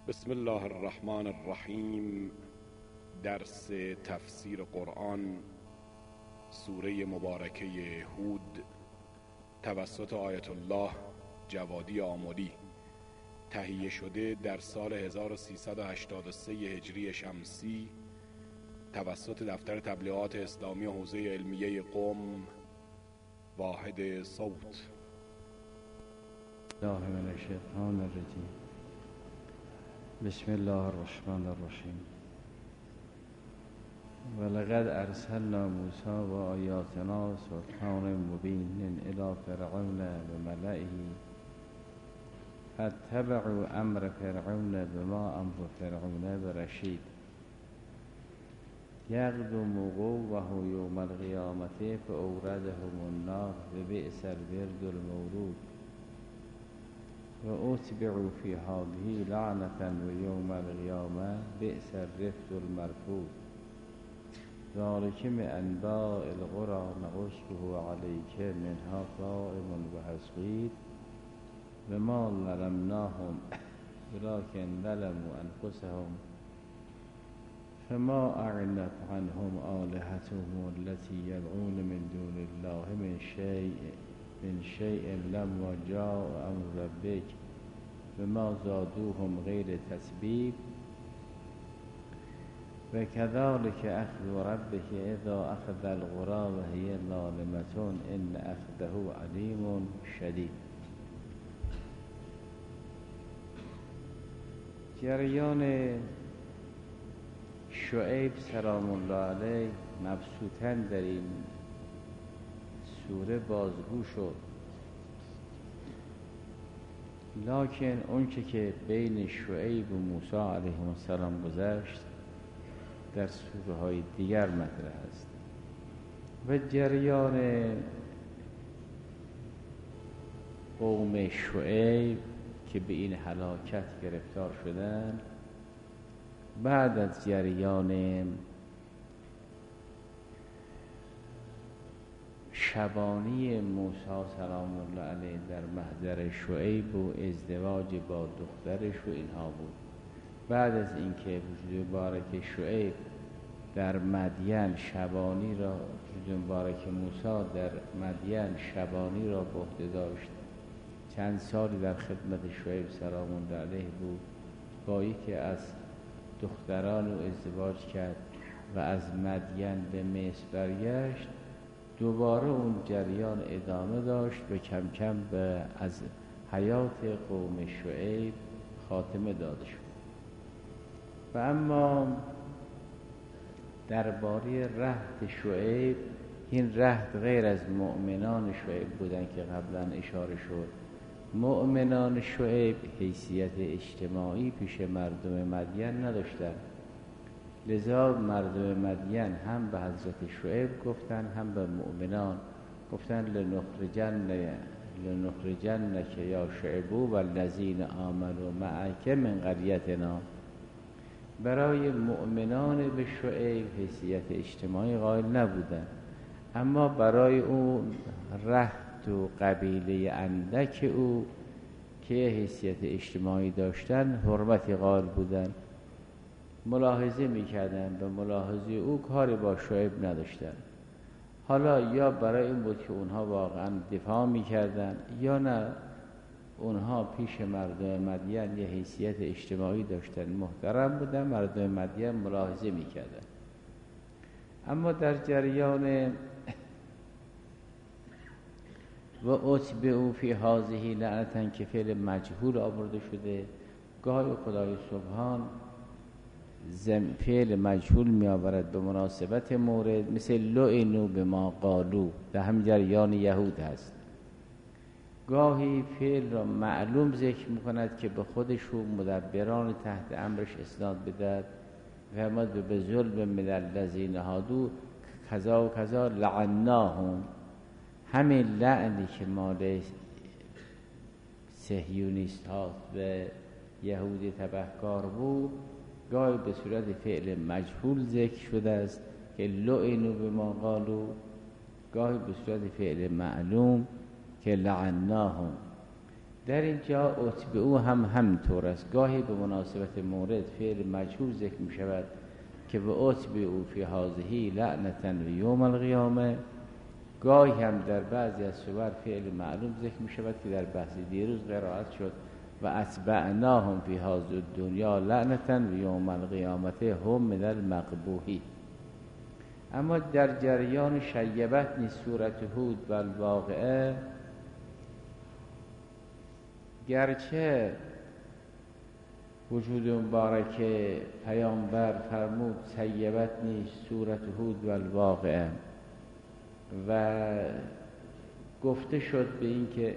بسم الله الرحمن الرحیم. درس تفسیر قرآن سوره مبارکه هود توسط آیت الله جوادی آملی، تهیه شده در سال 1383 هجری شمسی توسط دفتر تبلیغات اسلامی حوزه علمیه قم، واحد صوت. الله من الشیطان الرجیم. بسم الله الرحمن الرحیم. ولقد ارسلنا موسی و آیاتنا سلطان مبین الی فرعون و ملئه فاتبعوا امر فرعون بما امر فرعون برشید یقدم قومه یوم القیامة فاوردهم النار ببئس الورد المورود و اتبعوا فی هذه لعنة و یوم القیامة بئس الرفد المرفود ذلک من انباء القرى نقصه علیک منها قائم و حصید و ما ظلمناهم ولکن ظلموا انفسهم فما اغنت عنهم آلهتهم التي يدعون من دون الله من شيء لما جاء امر ربك وما زادوهم غير تسبيب وكذلك أخذ ربك إذا أخذ القرى وهي ظالمة إن أخذه عليم شديد. جریان شعیب سلام الله علیه مبسوطاً در این سوره بازگو شد، لکن اون که بین شعیب و موسی علیه السلام گذشت در سوره های دیگر مطرح است و جریان قوم شعیب که به این هلاکت گرفتار شدند بعد از جریان شبانی موسی سلام الله علیه در محضر شعیب و ازدواج با دخترش و اینها بود. بعد از اینکه وجود مبارک شعیب در مدین شبانی را وجود مبارک موسی در مدین شبانی را به عهده داشت، چند سالی در خدمت شعیب سلام الله علیه بود، با یکی از دختران او ازدواج کرد و از مدین به مصر برگشت. دوباره اون جریان ادامه داشت و کم کم به از حیات قوم شعیب خاتمه داده شد. و اما درباره رهط شعیب، این رهط غیر از مؤمنان شعیب بودن که قبلا اشاره شد. مؤمنان شعیب حیثیت اجتماعی پیش مردم مدین نداشتند، لذا مردم مدین هم به حضرت شعیب گفتن هم به مؤمنان گفتن لنخرجنک یا شعیب و الذین آمنوا معک من قریتنا. برای مؤمنان به شعیب حیثیت اجتماعی قائل نبودن، اما برای اون رهط و قبیله اندک او که حیثیت اجتماعی داشتن حرمتی قائل بودن، ملاحظه میکردن، به ملاحظه او کاری با شعیب نداشتن. حالا یا برای این بود که اونها واقعا دفاع میکردن یا نه اونها پیش مردم مدین یه حیثیت اجتماعی داشتن، محترم بودن، مردم مدین ملاحظه میکردن. اما در جریان و اتبعوا فی هذه لعنة که فعل مجهول آورده شده، گاهی خدای سبحان فعل مجهول می آورد به مناسبت مورد، مثل لعنوا بما قالوا در هم جریان یهود هست. گاهی فعل را معلوم ذکر می کند که به خودش و مدبران تحت امرش اسناد بدهد. فرمود به ظلم من الذین هادوا کذا و کذا لعناهم. همین لعنی که مال صهیونیست ها و یهودی تبهکار بود گاهی به صورت فعل مجهول ذکر شده است که لعنوا بما قالوا، گاهی به صورت فعل معلوم که لعناهم. در اینجا اتبعو هم همینطور است. گاهی به مناسبت مورد فعل مجهول ذکر می شود که به اتبعو فی هذه لعنة و یوم القیامه. گاهی هم در بعضی از صور فعل معلوم ذکر می شود که در بحث دیروز قرائت شد و اتبعناهم فی هذه الدنیا لعنة و یوم القیامه هم من المقبوحین. اما در جریان شیبتنی سورة هود و الواقعه، گرچه وجود مبارک پیامبر فرمود شیبتنی سورة هود و الواقعه و گفته شد به این که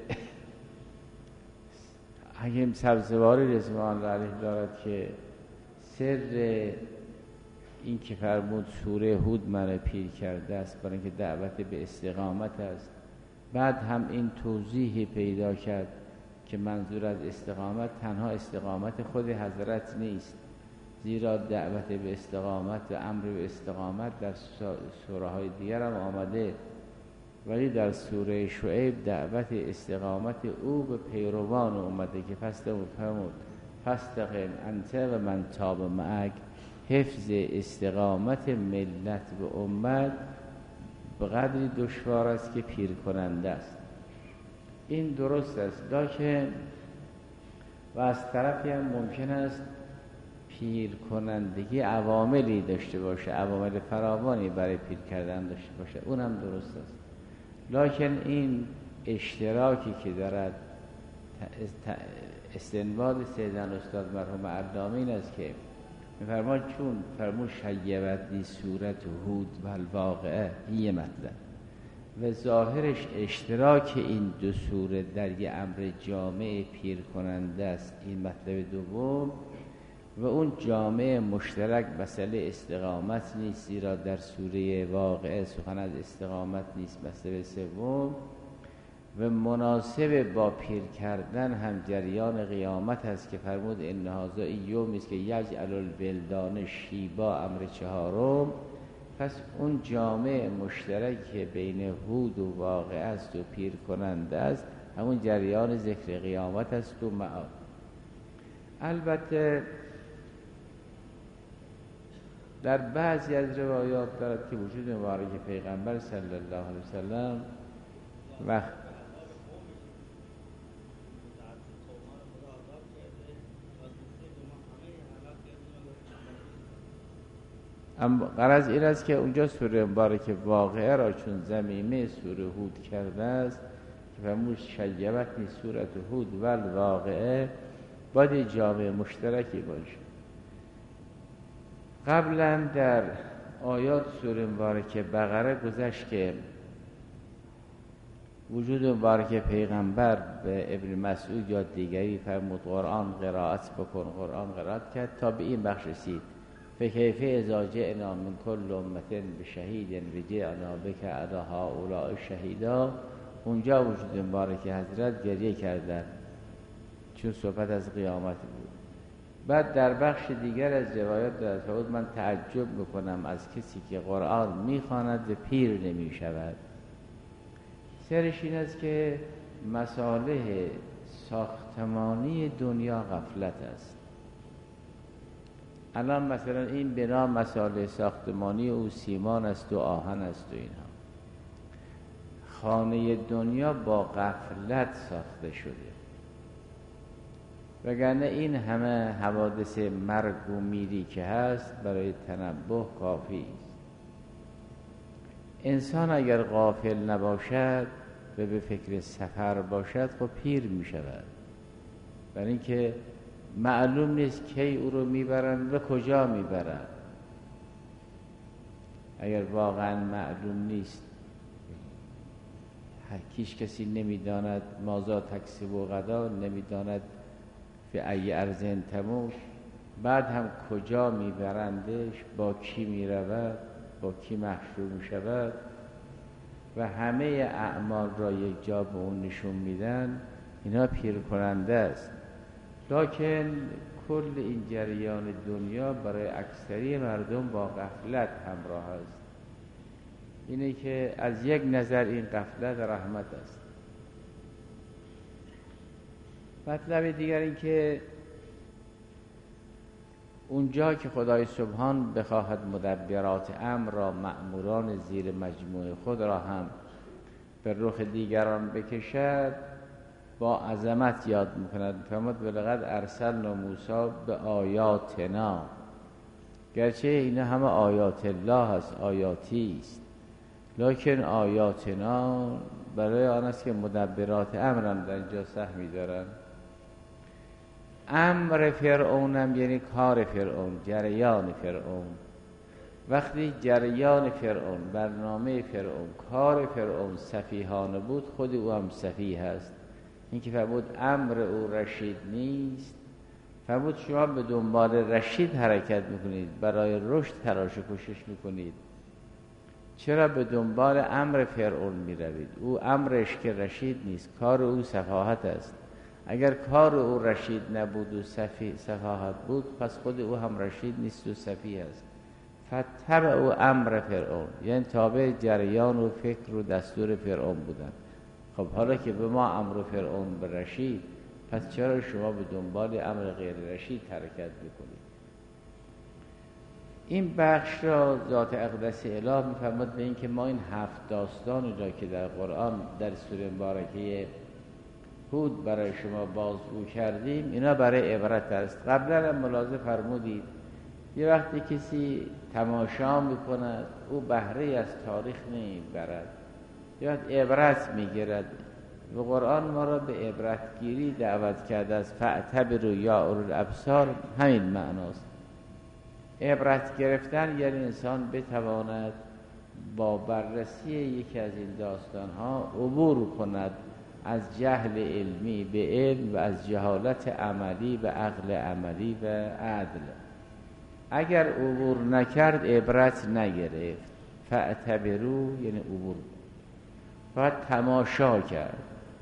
حکیم سبزواری رضوان الله علیه دارد که سر این که فرمود سوره هود من پیر کرده است برای اینکه دعوت به استقامت است. بعد هم این توضیحی پیدا کرد که منظور از استقامت تنها استقامت خود حضرت نیست، زیرا دعوت به استقامت و امر به استقامت در سوره های دیگر هم آمده، ولی در سوره شعیب دعوت استقامت او به پیروان اومده که فرمود فاستقم انت و من تاب معک. حفظ استقامت ملت و امت به قدری دشوار است که پیر کننده است. این درست است، لکن و از طرفی هم ممکن است پیر کنندگی عواملی داشته باشه، عوامل فراوانی برای پیر کردن داشته باشه، اونم درست است. لکن این اشتراکی که دارد استنباط سیدنا استاد مرحوم علامه این است که می‌فرماید چون فرمود شیبتنی سورة هود و الواقعه، این یه مطلب و ظاهرش اشتراک این دو سوره در یه امر جامع پیر کننده است، این مطلب دوم. و اون جامع مشترک مسئله استقامت نیست، زیرا در سوره واقعه سخن از استقامت نیست. مسئله سوم و مناسب با پیر کردن هم جریان قیامت است که فرمود ان هذا یومی است که یجعل الولدان شیبا، امر چهارم. پس اون جامع مشترک که بین هود و واقعه است و پیر کننده است همون جریان ذکر قیامت است و معاد. البته در بعضی از روایات دارد که وجود مبارک پیغمبر صلی الله علیه وسلم وقت اما غرض این است که اونجا سوره مبارک واقعه را چون ضمیمه سوره هود کرده است که فرمود شیبتنی سوره هود و الواقعه، باید جامع مشترکی باشه. قبلا در آیات سوره مبارک بقره گذشت که وجود مبارک پیغمبر به ابن مسعود یا دیگری فرمود قرآن قرائت بکن، قرآن قرائت کرد تا به این بخش رسید فکیف اذا جئنا من کل امة بشهید و جئنا بک علی هؤلاء شهیدا. اونجا وجود مبارک حضرت گریه کردند چون صحبت از قیامت بود. بعد در بخش دیگر از روایات در فرمود من تعجب میکنم از کسی که قرآن میخواند و پیر نمیشود. سرش این است که مصالح ساختمانی دنیا غفلت است. الان مثلا این بنا مصالح ساختمانی او سیمان است و آهن است و اینها. خانه دنیا با غفلت ساخته شده، وگرنه این همه حوادث مرگ و میری که هست برای تنبه کافی است. انسان اگر غافل نباشد و به فکر سفر باشد خب پیر می شود، برای اینکه معلوم نیست کی او رو میبرن و کجا میبرن. اگر واقعا معلوم نیست، هیچ کسی نمیداند ماذا تکسب و غدا، نمیداند فی ای ارض تموت، بعد هم کجا میبرندش، با کی میرود، با کی محشور میشود و همه اعمال را یک جا به اون نشون میدن، اینا پیر کننده است. لکن کل این جریان دنیا برای اکثری مردم با غفلت همراه است. اینه که از یک نظر این غفلت رحمت است. مطلب دیگر این که اونجا که خدای سبحان بخواهد مدبرات امر را، مأموران زیر مجموعه خود را هم به رخ دیگران بکشد، با عظمت یاد میکند. فرمود ولقد ارسلنا موسی به آیاتنا، گرچه اینا همه آیات الله هست، آیاتی است، لکن آیاتنا برای آن است که مدبرات امرم در اینجا سهمی دارن. امر فرعونم یعنی کار فرعون، جریان فرعون. وقتی جریان فرعون، برنامه فرعون، کار فرعون سفیهانه بود، خود او هم سفیه هست. این که فرمود امر او رشید نیست، فرمود شما به دنبال رشید حرکت میکنید، برای رشد تلاش و کوشش میکنید، چرا به دنبال امر فرعون میروید؟ او امرش که رشید نیست، کار او سفاهت است. اگر کار او رشید نبود و سفاهت بود، پس خود او هم رشید نیست و سفیه است. فتبع او امر فرعون، یعنی تابع جریان و فکر و دستور فرعون بودن. خب حالا که به ما امر فرعون به رشید، پس چرا شما به دنبال امر غیر رشید حرکت میکنید؟ این بخش را ذات اقدس اله میفرماد به این که ما این 7 داستان را که در قرآن در سوره مبارکه هود برای شما بازگو کردیم، اینا برای عبرت است. قبلا هم ملاحظه فرمودید یه وقتی کسی تماشا میکند او بهره از تاریخ نمیبرد، یا عبرت میگیرد. و قرآن ما را به عبرتگیری دعوت کرده است. فاعتبروا یا اولو الابصار، همین معناست. عبرت گرفتن یعنی انسان بتواند با بررسی یکی از این داستانها عبور کند از جهل علمی به علم و از جهالت عملی به عقل عملی و عدل. اگر عبور نکرد عبرت نگرفت. فاعتبروا یعنی عبور، باید تماشا کرد.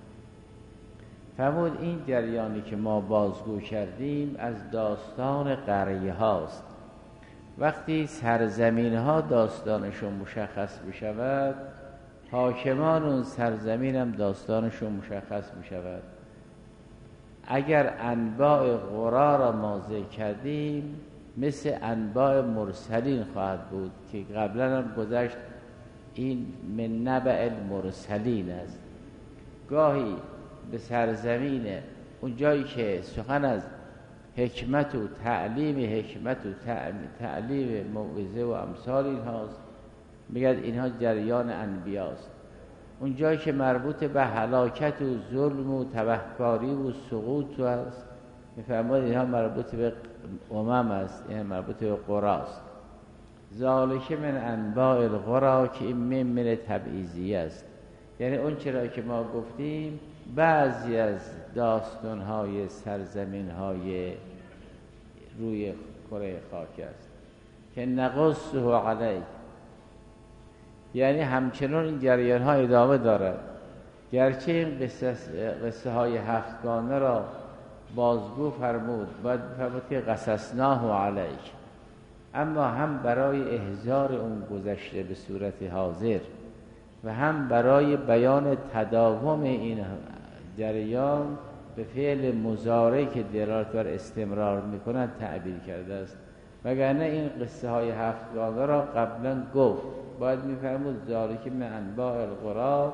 فرمود این جریانی که ما بازگو کردیم از داستان قریه هاست. وقتی سرزمین ها داستانشون مشخص بشود، حاکمان اون سرزمین هم داستانشون مشخص بشود. اگر انباء قرا را ما ذکر کردیم، مثل انباء مرسلین خواهد بود که قبلا هم گذشت. این من نبأ المرسلین است. گاهی به سرزمین اون جایی که سخن از حکمت و تعلیم حکمت و تعلیم موعظه و امثال این هاست، میگه اینها جریان انبیاست. اون جایی که مربوط به هلاکت و ظلم و تبهکاری و سقوط است، میفرماید اینها مربوط به امم است، یعنی مربوط به قراست. ذالک من انباء القری که این من تبعیضی است، یعنی اون چرا که ما گفتیم بعضی از داستان‌های سرزمین‌های روی کره خاک است که نقصه علیک، یعنی همچنان این جریان‌ها ادامه دارد. گرچه این قصه های 7گانه را بازگو فرمود، باید فرمود که قصصناه علیک، اما هم برای احضار اون گذشته به صورت حاضر و هم برای بیان تداوم این جریان به فعل مضارع که دلالت بر استمرار می‌کند تعبیر کرده است. وگرنه این قصه های 7گانه را قبلا گفت. باید می‌فرمود ذالک من انباء القری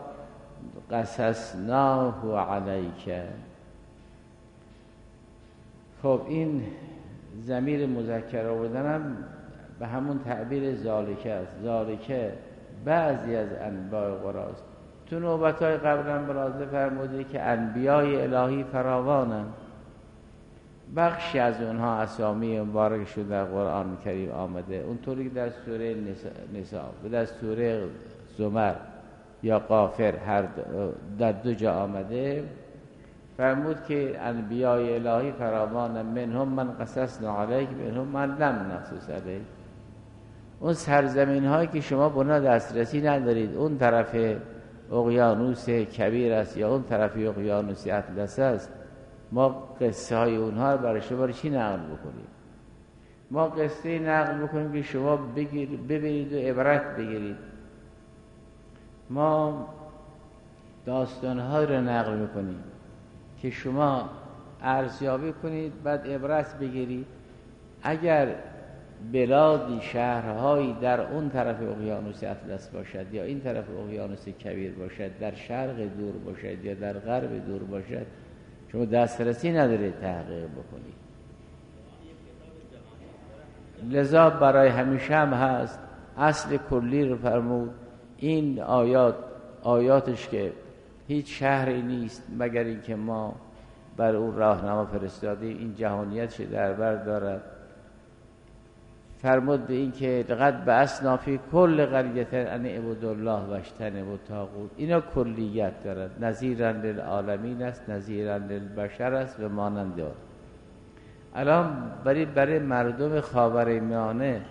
قصصناه علیک. خب این ضمیر مذکر آوردن هم به همون تعبیر ذالک است. ذالک بعضی از انباء قری است. تو نوبت‌های قبلا ملاحظه فرمودی که انبیای الهی فراوانند. بخشی از اونها اسامی مبارک شده در قرآن کریم آمده، اونطوری که در سوره نساء و در سوره زمر یا غافر هر در 2 جا آمده. فرمود که انبیای الهی فراوان، منهم من قصصنا علیک منهم من لم نقصص علیک. اون سرزمین هایی که شما به اونها دسترسی ندارید، اون طرف اقیانوس کبیر است یا اون طرف اقیانوس اطلس است، ما قصه های اونها رو برای شما چی نقل بکنیم؟ ما قصه نقل بکنیم که شما ببینید و عبرت بگیرید. ما داستان‌ها رو نقل می‌کنیم که شما ارزیابی کنید، بعد عبرت بگیرید. اگر بلادی، شهرهایی در اون طرف اقیانوس اطلس باشد یا این طرف اقیانوس کبیر باشد، در شرق دور باشد یا در غرب دور باشد، شما دسترسی ندارید تحقیق بکنید. لذا برای همیشه هم هست. اصل کلی رو فرمود. این آیاتش که هیچ شهری نیست مگر اینکه ما بر اون راهنما فرستادیم، این جهانیتش در بر دارد. فرمود به این که لقد بعثنا فی کل قریة ان اعبدوا الله واجتنبوا الطاغوت. اینا کلیت دارد. نذیرا للعالمین است، نذیرا للبشر است و مانند آن. الان برای مردم خاورمیانه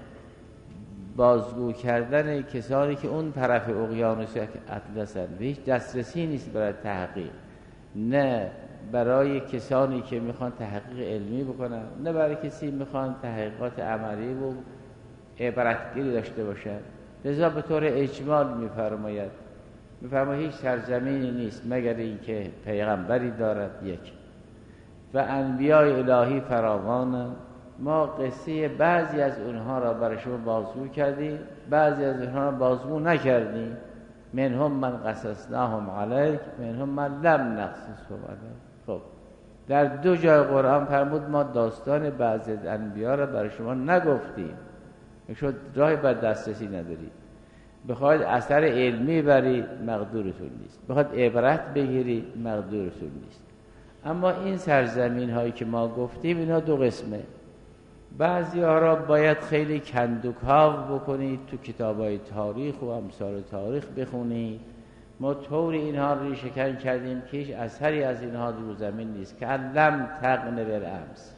بازگو کردن کسانی که اون طرف اقیانوس اطلس هستند، هیچ دسترسی نیست برای تحقیق، نه برای کسانی که میخوان تحقیق علمی بکنن، نه برای کسی میخوان تحقیقات عملی و عبرتگیری داشته باشن. لذا به طور اجمال میفرماید هیچ سرزمینی نیست مگر اینکه پیغمبری دارد یک و انبیاء الهی فراوانند. ما قصه بعضی از اونها را برای شما بازگو کردیم، بعضی از اونها را بازگو نکردیم. منهم من قصصناهم علیک، منهم من لم نقصصهم علیک. خب در دو جای قرآن فرمود ما داستان بعضی از انبیا را برای شما نگفتیم. شما راهی بر دسترسی ندارید. بخواید اثر علمی برید، مقدورتون نیست. بخواید عبرت بگیرید، مقدورتون نیست. اما این سرزمین هایی که ما گفتیم اینا دو قسمه. بعضی ها را باید خیلی کندوکاو بکنید، تو کتاب های تاریخ و امثال تاریخ بخونید. ما طوری اینها رو ریشه‌کن کردیم که هیچ اثری از اینها رو زمین نیست. که لم تغن بالامس،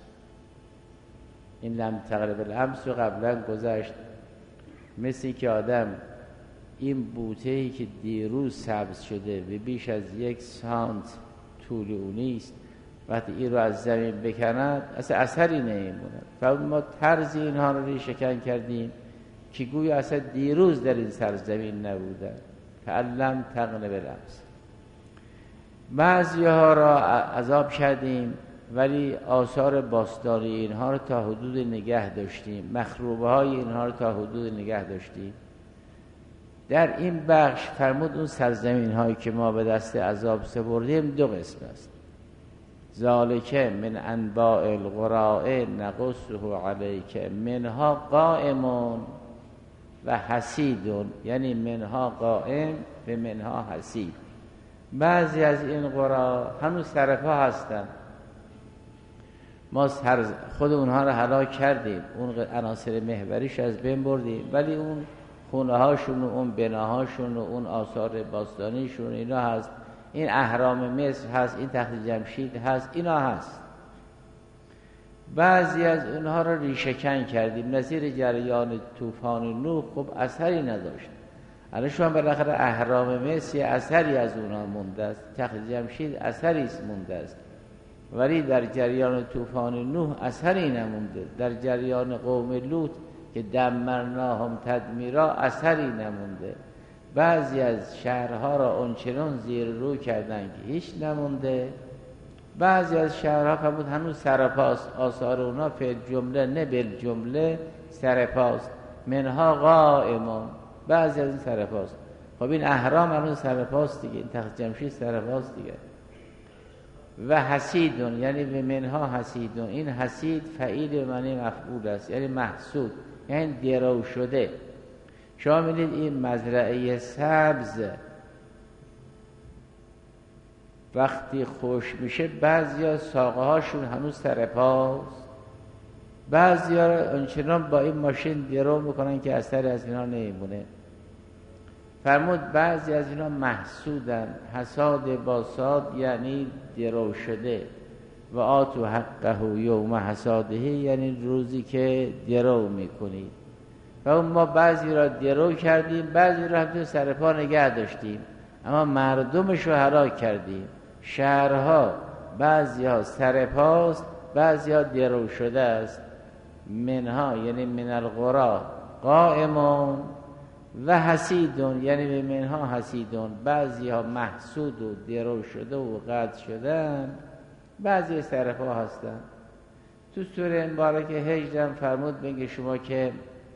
این لم تغن بالامس رو قبلا گذشت. مثل که آدم این بوته‌ای که دیروز سبز شده و بیش از 1 سانت طول اونیست، وقتی این رو از زمین بکند اصلا اثری نمیموند. و ما طرز اینها رو ریشه‌کن کردیم که گویا اصلا دیروز در این سرزمین نبودن. لم تغن بالامس. بعضی ها را عذاب کردیم ولی آثار باستانی اینها رو تا حدود نگه داشتیم، مخروبه های اینها رو تا حدود نگه داشتیم. در این بخش فرمود اون سرزمین هایی که ما به دست عذاب سپردیم دو قسم است. ذالک من انباء القرى نقصه علیک منها قائم و حسید، یعنی منها قائم و منها حسید. بعضی از این قرى هنوز سرپا هستن، ما خود اونها رو هلاک کردیم، اون عناصر محوریش از بین بردیم، ولی اون خونه هاشون و اون بناهاشون و اون آثار باستانیشون اینا هست. این اهرام مصر هست، این تخت جمشید هست، اینا هست. بعضی از اونها رو ریشه‌کن کردیم. نظیر جریان طوفان نوح خب اثری نداشت. الان شما بالاخره اهرام مصر اثری از اونها مونده است، تخت جمشید اثری مونده است، ولی در جریان طوفان نوح اثری نمونده. در جریان قوم لوط که دمرناهم تدمیرا اثری نمونده. بعضی از شهرها را اونچنان زیر رو کردن که هیچ نمونده. بعضی از شهرها فرمود هنوز سرپاست، آثار اونا فعل جمله نه بل جمله سرپاست. منها قائمون، بعضی از این سرپاست. خب این اهرام هنوز سرپاست دیگه، این تخت جمشید سرپاست دیگه. و حسیدون، یعنی به منها حسیدون. این حسید فعیل به معنی مفعول است، یعنی محسود، یعنی درو شده. شما می‌بینید این مزرعه سبز وقتی خوش میشه بعضیا ساقه هاشون هنوز سرپاست، بعضیا اونچنان با این ماشین درو میکنن که اثری از اینا نمیمونه. فرمود بعضی از اینا محسودن، حساد با صاد یعنی درو شده. و آتو حقه یوم حساده یعنی روزی که درو میکنید. و اون ما بعضی را درو کردیم، بعضی را هم تو سرپا نگه داشتیم، اما مردمش رو هلاک کردیم. شهرها بعضی ها سرپاست، بعضی ها درو شده است. منها یعنی من القرى قائمون و حسیدون، یعنی به منها حسیدون. بعضی ها محسود و درو شده و قطع شدن، بعضی سلف ها هستن. تو سوره مبارکه هجر فرمود بگه شما که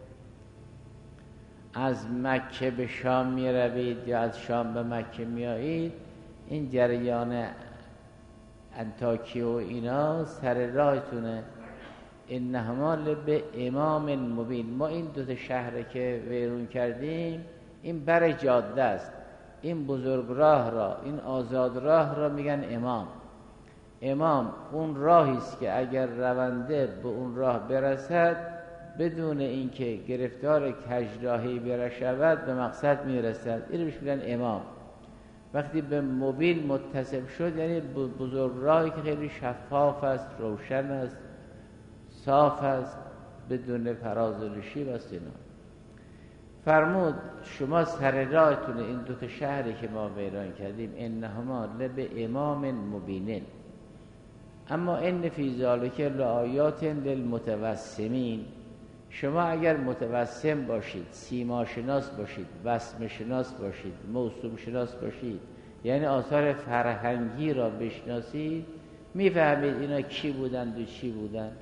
از مکه به شام می روید یا از شام به مکه می آیید، این جریان انطاکیه و اینا سر راهتونه. انهما به امام مبین. ما این دو تا شهر که ویرون کردیم این بر جاده است. این بزرگ راه را، این آزاد راه را میگن امام. امام اون راهی است که اگر رونده به اون راه برسد بدون اینکه گرفتار کجراهی برشود به مقصد میرسد. اینو میگن امام. وقتی به مبین متصف شد یعنی بزرگ راهی که خیلی شفاف است، روشن است، صاف است، بدون فراز و نشیب است. اینا فرمود شما سر راهتون این دو تا شهری که ما ویران کردیم انهما به امام مبینن. اما ان فی ذلک لآیات للمتوسمین. شما اگر متوسم باشید، سیما شناس باشید، وسم شناس باشید، موسوم شناس باشید، یعنی آثار فرهنگی را بشناسید، میفهمید اینا کی بودند و چی بودند.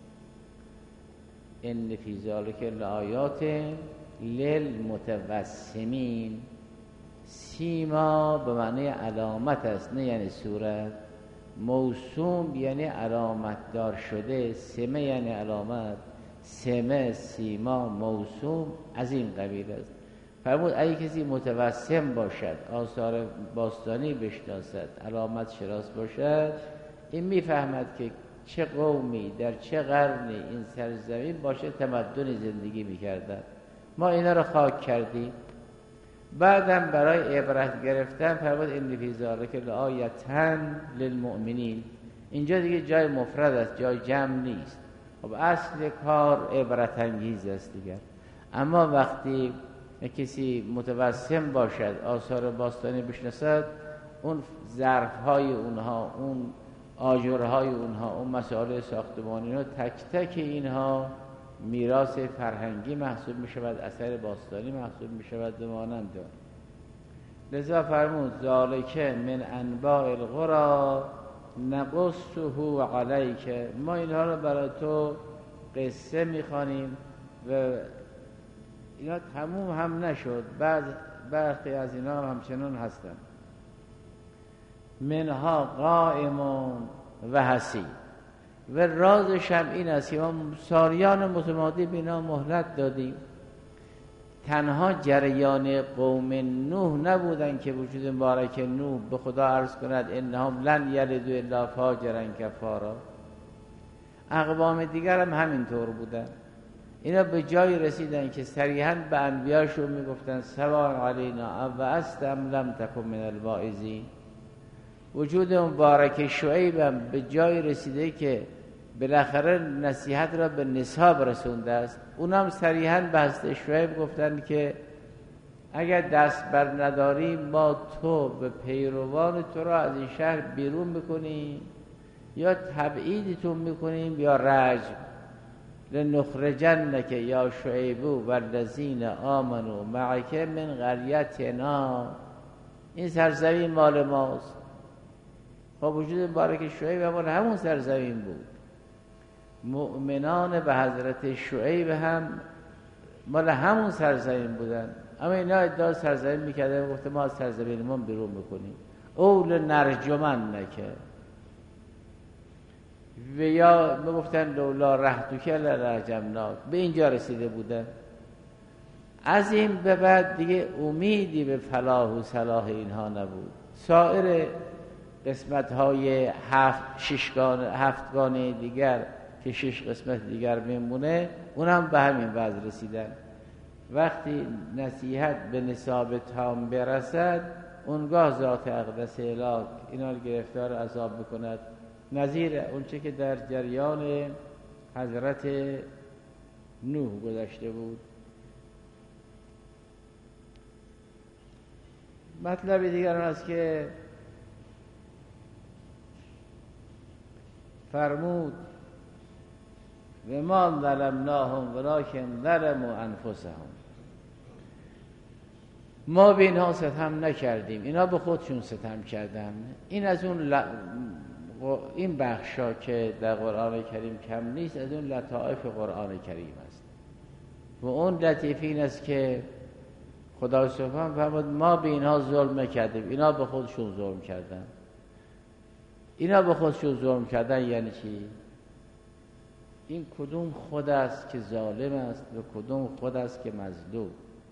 ان فی ذلک لآیات للمتوسمین. سیما به معنی علامت است، نه یعنی صورت. موسوم یعنی علامت دار شده. سمه یعنی علامت. سمه، سیما، موسوم از این قبیل است. فرمود اگه کسی متوسم باشد، آثار باستانی بشناسد، علامت شناس باشد، این میفهمد که چه قومی در چه قرنی این سرزمین باشه تمدنی زندگی میکردن. ما اینا رو خاک کردیم. بعدم برای عبرت گرفتن فرمود ان فی ذلک لآیة للمؤمنین. اینجا دیگه جای مفرد است، جای جمع نیست. خب اصل کار عبرت انگیز است دیگر. اما وقتی کسی متوسم باشد، آثار باستانی بشناسد، اون ظرف‌های اونها، اون آجرهای اونها، اون مسائل ساختمانی ها، تک تک اینها میراث فرهنگی محسوب می شود، اثر باستانی محسوب می شود و مانند. لذا فرمود ذالک من انباء القری نقصه علیک. ما اینها رو برای تو قصه میخوانیم و اینا تموم هم نشد، برخی از اینا همچنان هستن. منها قائم و حسید. و رازش هم این است که ما سالیان متمادی به اینا مهلت دادیم. تنها جریان قوم نوح نبودن که وجود مبارک نوح به خدا عرض کند انهم لن یلدوا الا فاجرا کفارا. اقوام دیگر هم همینطور بودن. اینا به جای رسیدن که صریحاً به انبیاشون میگفتن سواء علینا اوعظت ام لم تکن من الواعظین. وجود مبارک شعیب هم به جای رسیده که بالاخره نصیحت را به نصاب رسونده است. اونم صریحاً به حضرت شعیب گفتن که اگر دست بر نداری ما تو به پیروان تو را از این شهر بیرون میکنیم یا تبعیدتون میکنیم یا رجم. لنخرجنک یا شعیب والذین آمنوا معک من قریتنا. این سرزمین مال ماست. خب وجود مبارک شعیب همون سرزمین بود. مؤمنان به حضرت شعیب هم مال همون سرزمین بودن. اما اینا ادعا سرزمین میکردن و گفته ما از سرزمینمون بیرون میکنیم. اول نرجمنک. و یا میگفتن لولا رحتک لرجمناک. به اینجا رسیده بودن. از این به بعد دیگه امیدی به فلاح و صلاح اینها نبود. سایر قسمت‌های هفتگانه دیگر که 6 قسمت دیگر میمونه اونم به همین وضع رسیدن. وقتی نصیحت به نصاب تام برسد اونگاه ذات اقدس الهی اینا رو گرفتار عذاب بکند، نظیر اونچه که در جریان حضرت نوح گذشته بود. مطلب دیگر است که فرمود و ما ظلمناهم ولکن ظلموا انفسهم. ما به اینها ستم نکردیم، اینا به خودشون ستم کردن. این از اون این بخشا که در قرآن کریم کم نیست، از اون لطائف قرآن کریم است و اون لطیف این است که خدا سبحانه فرمود ما به اینها ظلم نکردیم، اینا به خودشون ظلم کردن. اینا به خودشون ظلم کردن یعنی چی؟ این کدوم خود است که ظالم است و کدوم خود است که مظلوم؟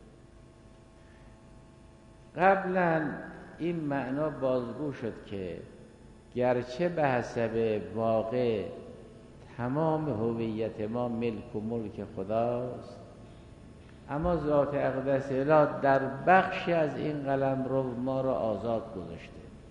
قبلا این معنا بازگو شد که گرچه به حسب واقع تمام هویت ما ملک و ملک خداست، اما ذات اقدس اله در بخشی از این قلمرو ما را آزاد گذاشته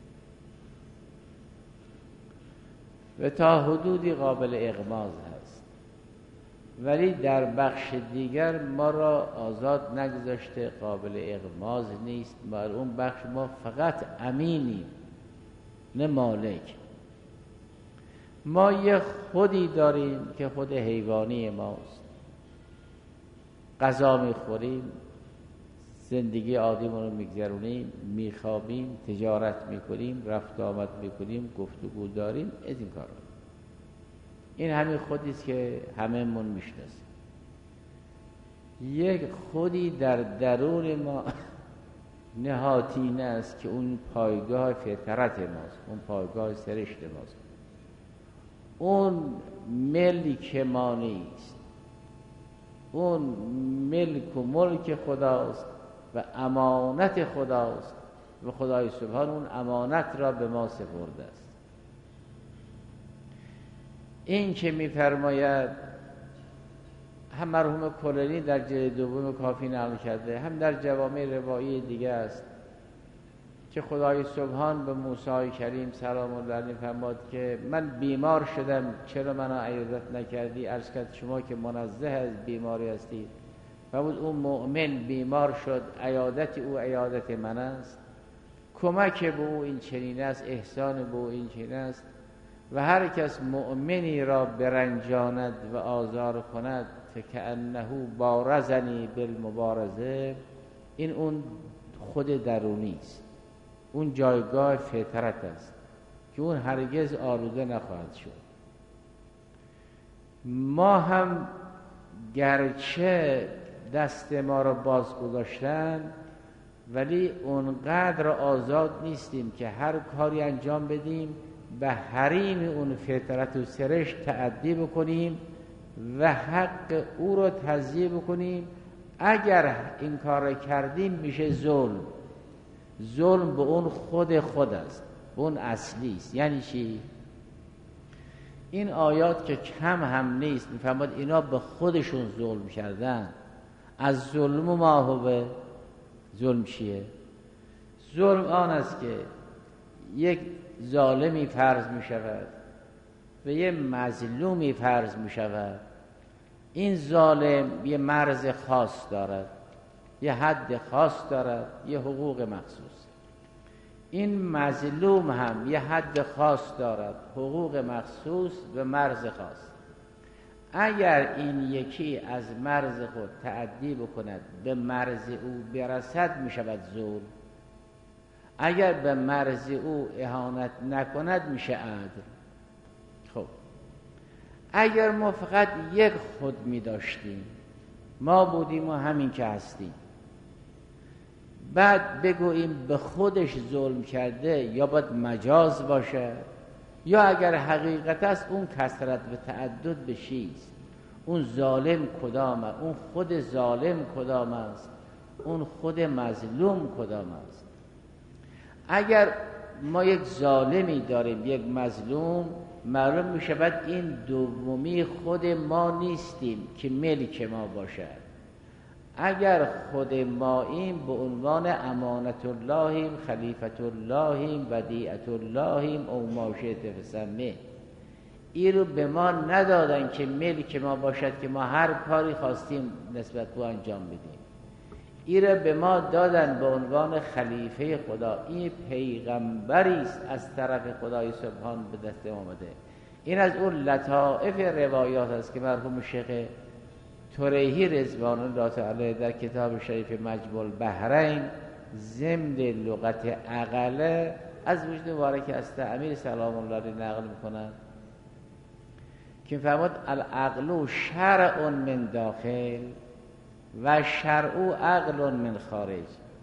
و تا حدودی قابل اغماض هست، ولی در بخش دیگر ما را آزاد نگذاشته، قابل اغماض نیست. بر اون بخش ما فقط امینیم نه مالک. ما یه خودی داریم که خود حیوانی ماست، غذا میخوریم، زندگی عادیمون رو میگذرونیم، میخوابیم، تجارت میکنیم، رفت آمد میکنیم، گفتگو داریم، از این کارا. این همین خودیست که همه‌مون میشناسیم. یک خودی در درون ما نهادینه است که اون پایگاه فطرت ماست، اون پایگاه سرشت ماست. اون ملک ما نیست، اون ملک و ملک خداست و امانت خداست و خدای سبحان اون امانت را به ما سپرده است. این که می‌فرماید، هم مرحوم کلینی در جلد دوم کافی نقل کرده، هم در جوامع روایی دیگه است که خدای سبحان به موسی کریم سلام الله علیه فرمود که من بیمار شدم، چرا منو عیادت نکردی؟ عرض کرد شما که منزه از بیماری هستید. فرمود اون مؤمن بیمار شد، عیادت او عیادت من است، کمک به او این چنین است، احسان به او این چنین است. و هر کس مؤمنی را برنجاند و آزار کند فکأنه بارزنی بالمبارزه، این اون خود درونی است، اون جایگاه فطرت است که اون هرگز آلوده نخواهد شد. ما هم گرچه دست ما را باز گذاشتن، ولی اونقدر آزاد نیستیم که هر کاری انجام بدیم به حریم اون فطرت و سرش تعدی بکنیم و حق او رو تضییع بکنیم. اگر این کار کردیم میشه ظلم. ظلم به اون خود است، به اون اصلی است. یعنی چی؟ این آیات که کم هم نیست میفهمد اینا به خودشون ظلم کردن. از ظلم و ماهوه ظلم چیه؟ ظلم آن است که یک ظالمی فرض می شود و یه مظلومی فرض می شود. این ظالم یه مرز خاص دارد، یه حد خاص دارد، یه حقوق مخصوص. این مظلوم هم یه حد خاص دارد، حقوق مخصوص و مرز خاص. اگر این یکی از مرز خود تعدی بکند به مرز او برسد می شود ظلم. اگر به مرز او اهانت نکند میشه عدل. خب اگر ما فقط یک خود می داشتیم، ما بودیم و همین که هستیم، بعد بگوییم به خودش ظلم کرده، یا باید مجاز باشه، یا اگر حقیقت است اون کثرت و تعدد به چیست؟ اون ظالم کدام است؟ اون خود ظالم کدام است؟ اون خود مظلوم کدام است؟ اگر ما یک ظالمی داریم، یک مظلوم، معلوم می شود این دومی خود ما نیستیم که ملک ما باشد. اگر خود ماییم به عنوان امانت اللهیم، خلیفت اللهیم، ودیعت اللهیم، او ما شئت فسمه. این رو به ما ندادن که ملک ما باشد که ما هر کاری خواستیم نسبت به انجام بدیم. این را به ما دادن به عنوان خلیفه خدا. این پیغمبری است از طرف خدای سبحان به دست آمده. این از اون لطائف روایات است که مرحوم شیخ طریحی رضوان الله تعالی در کتاب شریف مجموع البحرین ضمن لغت عقله از وجود مبارک است امیر سلام الله علیه نقل میکنن که فرمود العقل شرع من داخل و شرع عقل من خارج.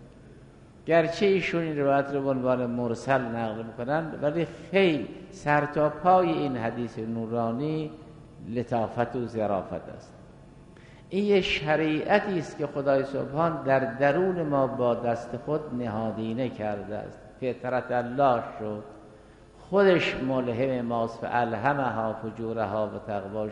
گرچه ایشون این روایت رو به عنوان مرسل نقل میکنن ولی خیلی سر تا پای این حدیث نورانی لطافت و ظرافت است. این یه شریعتی است که خدای سبحان در درون ما با دست خود نهادینه کرده است. فطرت الله شد، خودش ملهم ماست، فالهمها فجورها و تقوا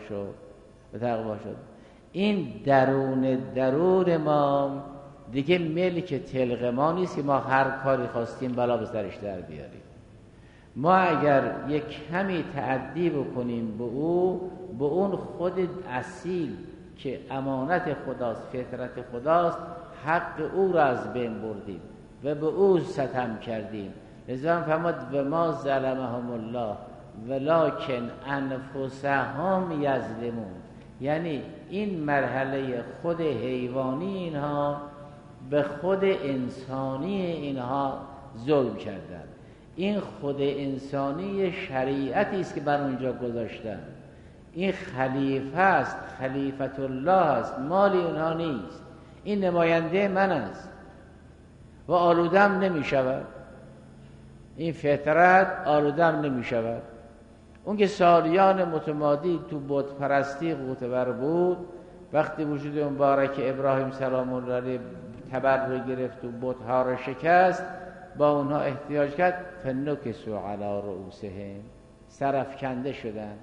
شد. این درون ما دیگه ملک تلق ما نیست که ما هر کاری خواستیم بلا به سرش در بیاریم. ما اگر یک کمی تعدی بکنیم به اون خود اصیل که امانت خداست، فطرت خداست، حق او را از بین بردیم و به او ستم کردیم. لذا فرمود و ما ظلمهم الله ولکن انفسهم یظلمون. یعنی این مرحله خود حیوانی اینها به خود انسانی اینها ظلم کردن. این خود انسانی شریعتی است که بر اونجا گذاشتن. این خلیفه است، خلیفت الله است، مالی اونها نیست. این نماینده من است و آلودم نمی شود. این فطرت آلودم نمی شود. اون که سالیان متمادی تو بت پرستی قوتور بود، وقتی وجود مبارک ابراهیم سلام الله علیه تبر رو گرفت و بت‌ها رو شکست، با اونها احتجاج کرد، فنکسوا علی رؤوسهم، سرافکنده شدن.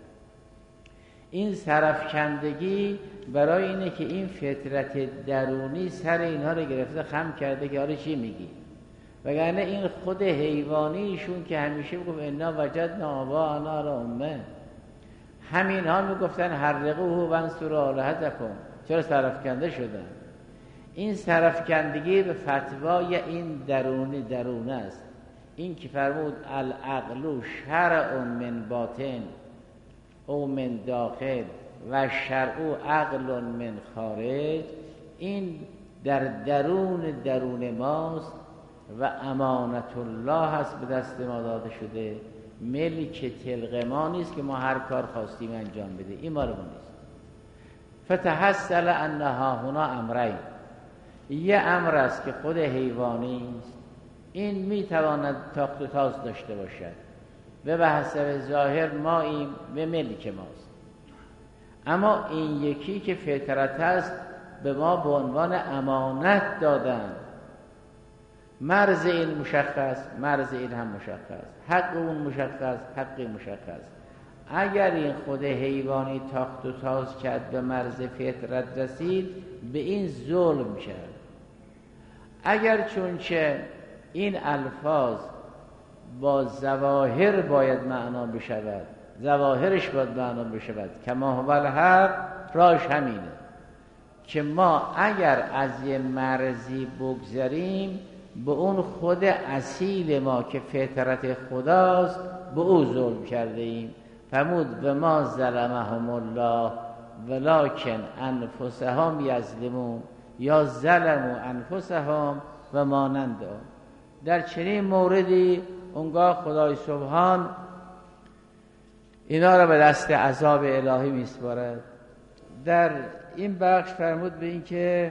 این سرافکندگی برای اینه که این فطرت درونی سر اینها رو گرفته خم کرده که حالا چی میگی؟ وگرنه این خود حیوانیشون که همیشه میگفت انا وجدنا آباءنا علی امه، همین ها میگفتن حرقوه وانصروا آلهتکم، چرا سرافکنده شدن؟ این سرافکندگی به فتوای این درونه است. این که فرمود العقل شرع من باطن او من داخل و شرع عقل من خارج، این در درون ماست و امانت الله هست به دست ما داده شده، ملک تلق ما نیست که ما هر کار خواستیم انجام بده. این مال ما نیست. فتحصل انها هنا امرین، یه امر است که خود حیوانی است، این میتواند تاخت و تاز داشته باشد و به حسب ظاهر ما این به ملک ماست. اما این یکی که فطرت است به ما به عنوان امانت دادن، مرز این مشخص، مرز این هم مشخص، حق اون مشخص، حق مشخص. اگر این خود حیوانی تاخت و تاز کرد به مرز فطرت رسید، به این ظلم کرد. اگر چونچه این الفاظ با ظواهر باید معنا بشود، ظواهرش باید معنا بشود، کما هو الحق، راش همینه که ما اگر از یه مرزی بگذریم به اون خود اصیل ما که فطرت خداست به او ظلم کرده ایم. فرمود و ما ظلمهم الله ولکن انفسهم یظلمون، یا ظلموا انفسهم و مانند آن. در چنین موردی اونگاه خدای سبحان اینا را به دست عذاب الهی میسپارد. در این بخش فرمود به این که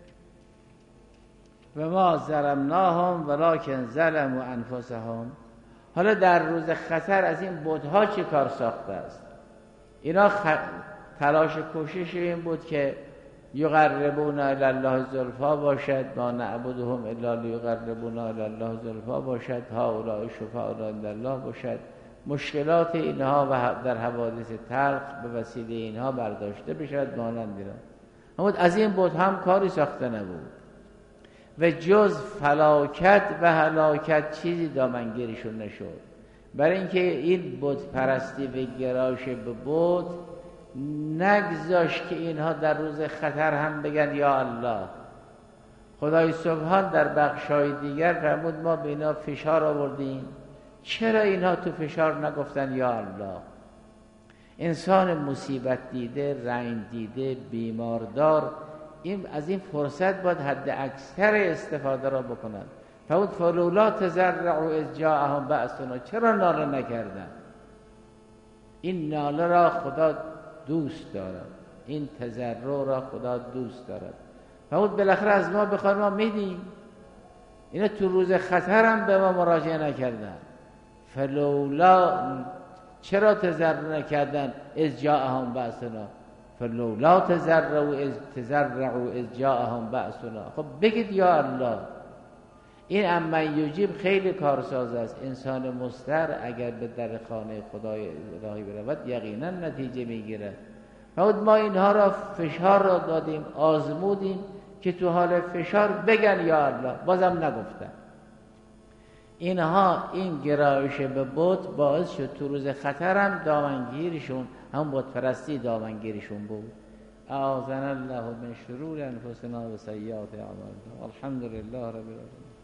و ما ظلمناهم ولکن ظلموا انفسهم. حالا در روز خطر از این بت‌ها چه کار ساخته است؟ اینا تلاش کوشش این بود که یقربون الی الله زلفا باشد، ما نعبدهم الا لیقربونا الی الله زلفا باشد، هؤلاء شفعاء عند الله باشد، مشکلات اینها و در حوادث تلخ به وسیله اینها برداشته بشد مانند اینا. اما از این بت هم کاری ساخته نبود و جز فلاکت و هلاکت چیزی دامنگیرشون نشد. برای اینکه این بت پرستی و گرایش به بت نگذاشت که اینها در روز خطر هم بگن یا الله. خدای سبحان در بخشای دیگر فرمود ما به اینا فشار آوردیم، چرا اینها تو فشار نگفتن یا الله؟ انسان مصیبت دیده، رنج دیده، بیماردار، این از این فرصت باید حد اکثر استفاده را بکنند. فود فلولا تضرعوا اذ جاءهم بأسنا، چرا ناله نکردن؟ این ناله را خدا دوست دارد، این تضرع را خدا دوست دارد. فود بالاخره از ما بخواد ما میدیم. اینا تو روز خطرم به ما مراجعه نکردن. فلولا چرا تضرع نکردن؟ اذ جاءهم بأسنا، فلولا تضرعوا اذ جاءهم بأسنا. خب بگید یا الله. این امن یجیب خیلی کارساز است. انسان مضطر اگر به در خانه خدای الهی برود یقینا نتیجه میگیرد. ما اینها را فشار را دادیم، آزمودیم که تو حال فشار بگن یا الله، بازم نگفتن. اینها این گرایش به بت باعث شد تو روز خطرم دامنگیرشون، هم بت پرستی دامنگیرشون بود. اعاذنا الله من شرور انفسنا و سیئات اعمالنا. الحمدلله رب العالمین.